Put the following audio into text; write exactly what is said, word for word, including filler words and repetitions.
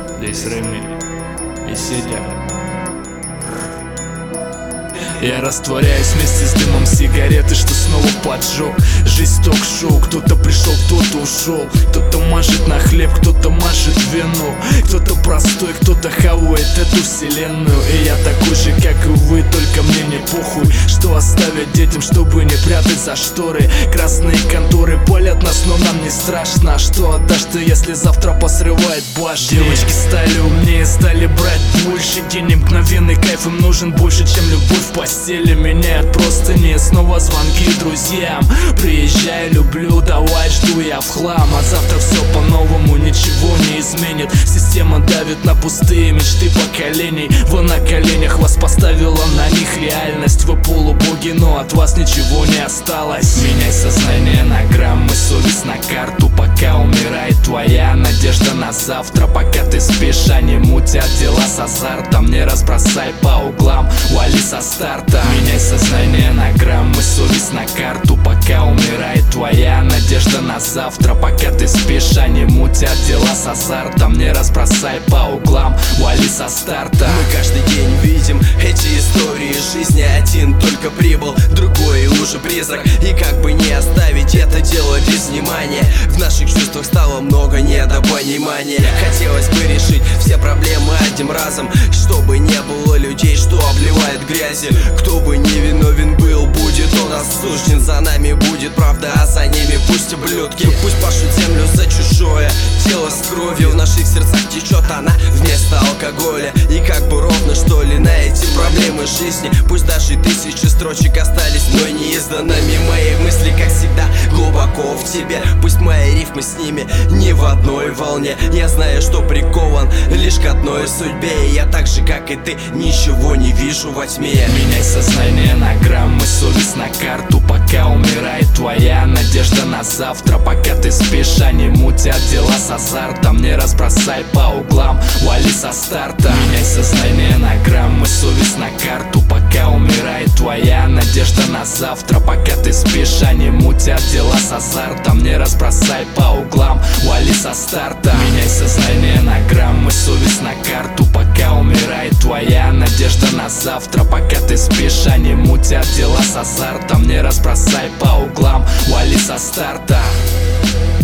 Здесь Реми и Сидя. Я растворяюсь вместе с дымом сигареты, что снова поджег. Жизнь ток-шоу, кто-то пришел, кто-то ушел. Кто-то мажет на хлеб, кто-то мажет вино. Кто-то простой, кто-то хавает эту вселенную. И я такой же, как и вы, только мне не похуй, что оставят детям, чтобы не прятать за шторы. Красные конторы палят нас, но нам не страшно. А что отдашь ты, если завтра посрывает башни? Девочки стали умнее, стали брать больше денег. Мгновенный кайф им нужен больше, чем любовь в постели. Меняют простыни, снова звонки друзьям. Приезжай, люблю, давай, жду я в хлам. А завтра все по-новому, ничего не изменит. Система давит на пустые мечты поколений. Вы на коленях, вас поставила на них реальность. Вы полубоги, но от вас ничего не осталось. Меняй сознание на граммы, совесть на карту. Пока умирает твоя надежда на завтра. Пока ты спишь, они мутят дела с азартом. Не разбросай по углам, вали со старта. Меняй сознание на граммы, совесть на карту. Пока умирает твоя надежда на завтра. Пока ты спишь, они мутят дела с азартом. Не разбросай по углам, вали со старта. Мы каждый день видим эти истории жизни. Один только прибыл, другой уже призрак. И как бы не оставить это дело без внимания. В наших чувствах стало много недопонимания. Хотелось бы решить все проблемы одним разом, чтобы не было людей, что обливает грязью. Кто бы не виновен был, будет он осужден. За нами будет правда, а за ними пусть ублюдки. Пусть пашут землю за чужое тело с кровью. В наших сердцах течет она вместо алкоголя. И как бы ровно, что ли, на эти проблемы жизни. Пусть даже тысячи строчек остались, но не изданными. Мои мысли, как всегда, глубоко в тебе. Пусть мои рифмы с ними не в одной волне. Я знаю, что прикован лишь к одной судьбе. И я так же, как и ты, ничего не вижу во тьме. Меняй сознание на граммы, совесть на карту. Пока умирает твоя надежда на завтра. Пока ты спишь, они мутят дела с азартом. Не разбросай по углам, вали со старта. Меняй сознание на граммы, совесть на карту. Пока умирает твоя надежда на завтра. Пока ты спишь, они мутят дела с азартом. Не разбросай по углам, вали со старта. Меняй сознание на граммы, совесть на карту. Пока умирает твоя надежда на завтра. Пока ты спишь, они мутят дела с азартом. Не разбросай по углам, вали со старта.